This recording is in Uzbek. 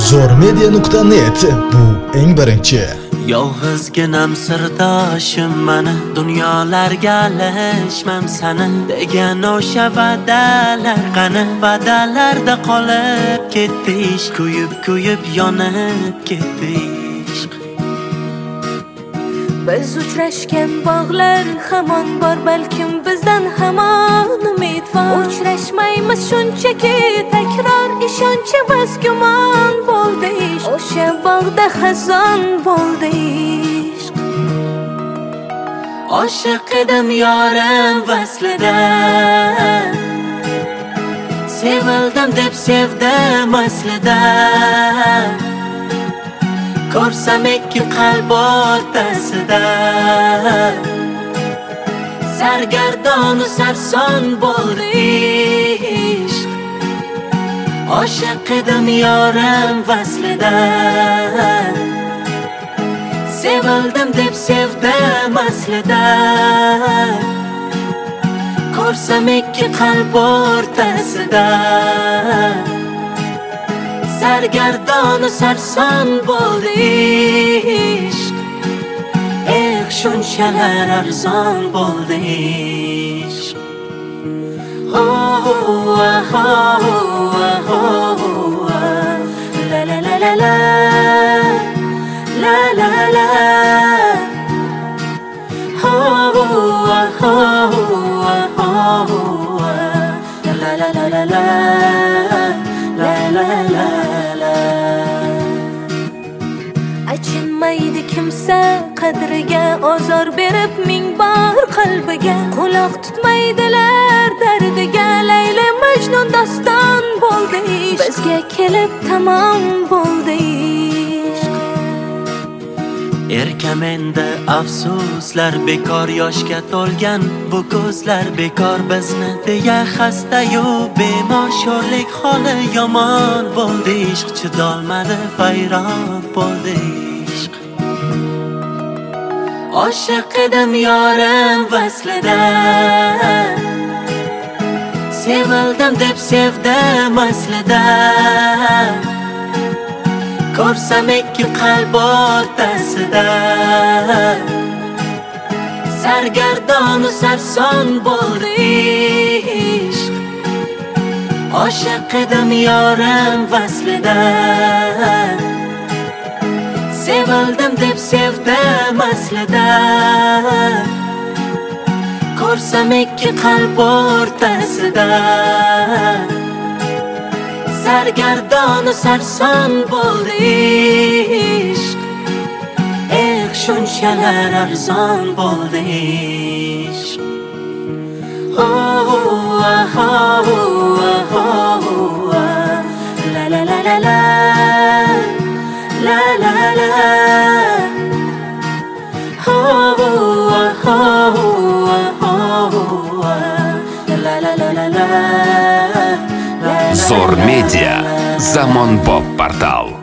Zormedia.net bu eng birinchi. Yolg'izginam sirdoshim mani, dunyolarga alishmam sani degan o'sha va'dalar qani? Va'dalarda qolib ketdi ishq, kuyib yonib ketdi ishq. Biz uchrashgan bog'lar hamon bor, balkim bizdan hamon umid bor. Uchrashmaymiz shunchaki takror, ishonchimiz gumon bo'ldi ishq. O'sha bog'da xazon bo'ldi ishq. Oshiq edim yorim vaslida, sevildim deb sevdim aslida. Ko'rsam ikki qalb o'rtasida, sargardonu sarson bo'ldi ishq. Oshiq edim yorim vaslida, sevildim deb sevdim aslida. Ko'rsam ikki qalb o'rtasida, sargardonu sarson bo'ldi ishq. Shunchalar arzon bo'ldi ishq. La la la la la, la la la. La la la la la, la la la la. Achinmaydi kimsa qadriga, ozor berib ming bor qalbiga. Quloq tutmaydilar dardiga, Layli Majnun doston bo'ldi ishq. Bizga kelib tamom bo'ldi ishq. Erkam endi afsuslar bekor, yoshga to'lgan bu ko'zlar bekor. Bizni deya xastayu bemor, sho'rlik holi yomon bo'ldi ishq. Chidolmadi vayron bo'ldi ishq. Oshiq edim yorim vaslida, sevildim deb sevdim aslida. Ko'rsam ikki qalb o'rtasida, sargardonu sarson bo'ldi ishq. Oshiq edim yorim vaslida, sevildim deb sevdim aslida. Ko'rsam ikki qalb o'rtasida, sargardonu sarson bo'ldi ishq. Shunchalar arzon bo'ldi ishq. La la la la la, la la la. Zormedia Zamon Pop portal.